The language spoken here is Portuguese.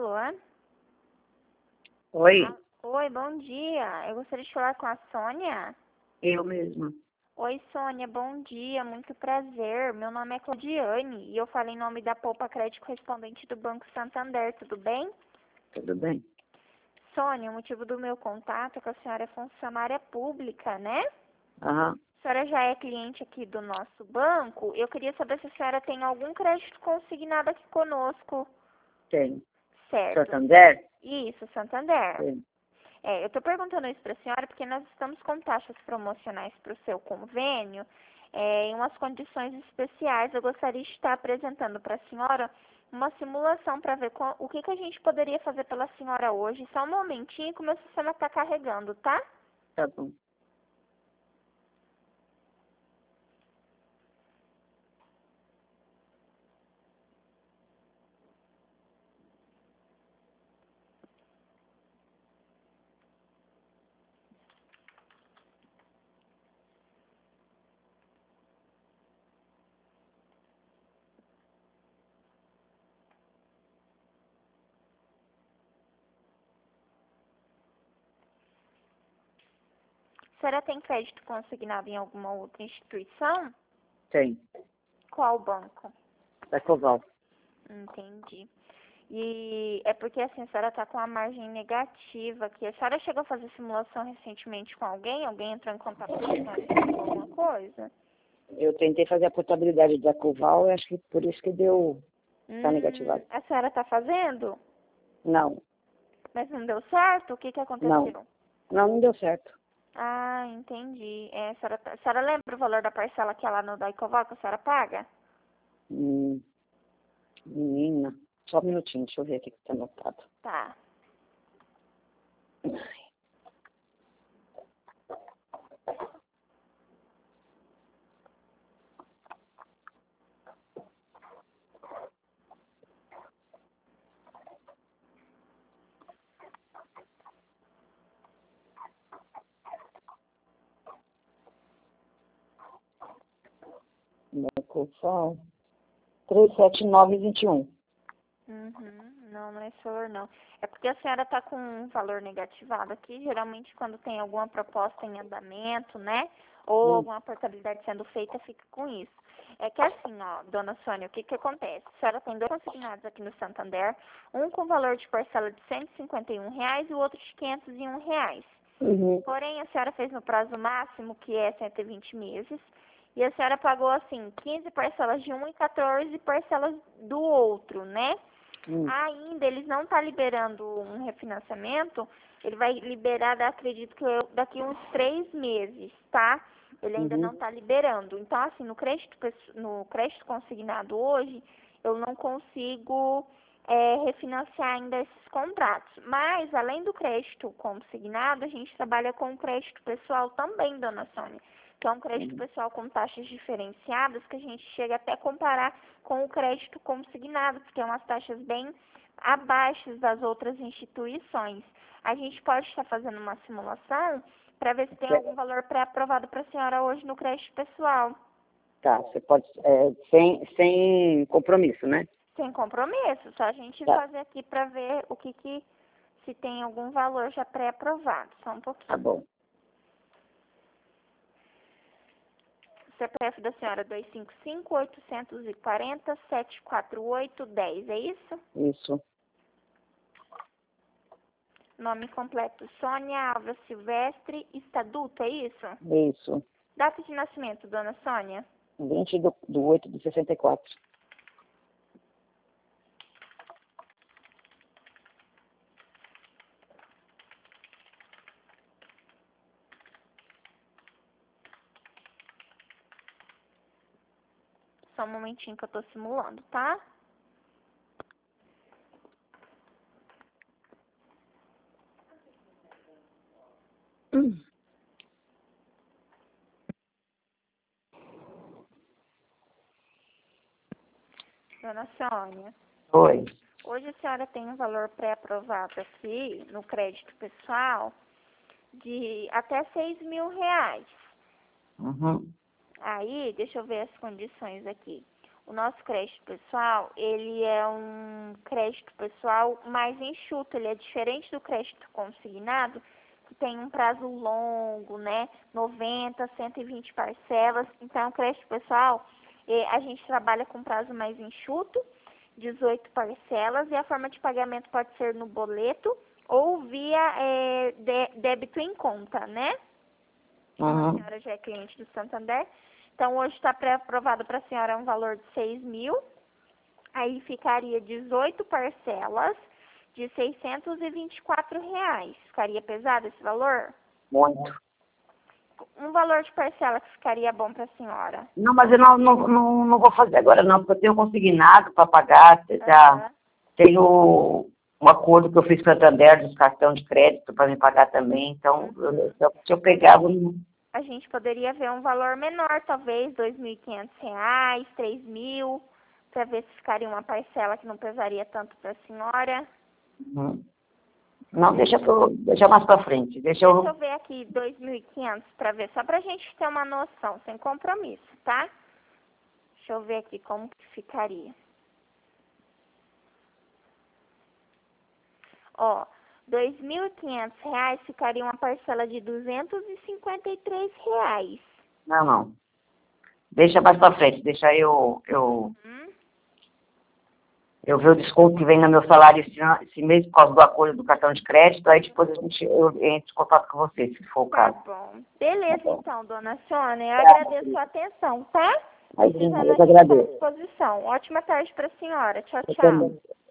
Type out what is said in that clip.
Alô? Oi, Oi, bom dia. Eu gostaria de falar com a Sônia. eu mesma. Oi, Sônia, bom dia. Muito prazer. Meu nome é Claudiane e eu falo em nome da Poupa Crédito correspondente do Banco Santander. Tudo bem? Tudo bem? Sônia, o motivo do meu contato é que a senhora é funcionária pública, né? Aham, A senhora já é cliente aqui do nosso banco. Eu queria saber se a senhora tem algum crédito consignado aqui conosco. tem. Certo. Santander? Isso, Santander. Tem. Eu estou perguntando isso para a senhora porque nós estamos com taxas promocionais para o seu convênio em umas condições especiais. Eu gostaria de estar apresentando para a senhora uma simulação para ver o que a gente poderia fazer pela senhora hoje. Só um momentinho que o meu sistema está carregando, tá? Tá bom. A senhora tem crédito consignado em alguma outra instituição? Tem. Qual banco? Da Coval. Entendi. E é porque assim, a senhora está com a margem negativa aqui. A senhora chegou a fazer simulação recentemente com alguém? Alguém entrou em contato com a senhora e falou alguma coisa? Eu tentei fazer a portabilidade da Coval e acho que por isso que deu. Tá negativado. A senhora está fazendo? Não, Mas não deu certo? O que não. aconteceu? Não deu certo. Ah, entendi. A senhora lembra o valor da parcela que é lá no Daicoval que a senhora paga? Menina, só um minutinho, deixa eu ver aqui que tá anotado. Tá. Da Coval. 37921. Não é esse valor não. É porque a senhora está com um valor negativado aqui, geralmente quando tem alguma proposta em andamento, né? Ou alguma portabilidade sendo feita, fica com isso. É que assim, ó, dona Sônia, o que acontece? A senhora tem dois consignados aqui no Santander, um com valor de parcela de R$ 151 e o outro de R$ 501. Porém, a senhora fez no prazo máximo, que é 120 meses, e a senhora pagou, assim, 15 parcelas de um e 14 parcelas do outro, né? Ainda eles não estão liberando um refinanciamento, ele vai liberar, acredito que daqui uns 3 meses, tá? Ele ainda não está liberando. Então, assim, no crédito consignado hoje, eu não consigo refinanciar ainda esses contratos. Mas, além do crédito consignado, a gente trabalha com crédito pessoal também, dona Sônia. Que é um crédito pessoal com taxas diferenciadas, que a gente chega até a comparar com o crédito consignado, porque é umas taxas bem abaixo das outras instituições. A gente pode estar fazendo uma simulação para ver se tem algum valor pré-aprovado para a senhora hoje no crédito pessoal. Tá, você pode. Sem compromisso, né? Sem compromisso, só a gente fazer aqui para ver se tem algum valor já pré-aprovado. Só um pouquinho. Tá bom. CPF da senhora 255-840-748-10, é isso? Isso. Nome completo, Sônia Alves Silvestre, estatuto, é isso? Isso. Data de nascimento, dona Sônia? 20/8/64. Só um momentinho que eu tô simulando, tá? Dona Sônia, Oi. hoje a senhora tem um valor pré-aprovado aqui no crédito pessoal de até R$ 6.000. Aí, deixa eu ver as condições aqui. O nosso crédito pessoal, ele é um crédito pessoal mais enxuto, ele é diferente do crédito consignado, que tem um prazo longo, né? 90, 120 parcelas. Então, o crédito pessoal, a gente trabalha com prazo mais enxuto, 18 parcelas, e a forma de pagamento pode ser no boleto ou via débito em conta, né? A senhora já é cliente do Santander. Então, hoje está pré-aprovado para a senhora um valor de 6 mil. Aí ficaria 18 parcelas de R$ 624. Ficaria pesado esse valor? Muito. Um valor de parcela que ficaria bom para a senhora. Não, mas eu não vou fazer agora não, porque eu tenho consignado para pagar, já tenho um acordo que eu fiz com o Santander dos cartões de crédito para me pagar também, então se eu pegar, a gente poderia ver um valor menor, talvez R$ 2.500, R$ 3.000, para ver se ficaria uma parcela que não pesaria tanto para a senhora. Não, deixa mais para frente. Deixa eu ver aqui, 2.500 para ver, só para a gente ter uma noção, sem compromisso, tá? Deixa eu ver aqui como que ficaria. Ó, R$ 2.500 ficaria uma parcela de R$ 253. Não. Deixa mais para frente, deixa eu ver o desconto que vem no meu salário esse mês por causa do acordo do cartão de crédito, aí depois eu entro em contato com você, se for o caso. Tá bom. Beleza, então, dona Sônia, eu agradeço a atenção, tá? Eu agradeço. À disposição. Ótima tarde para a senhora. Tchau, Eu tchau. também.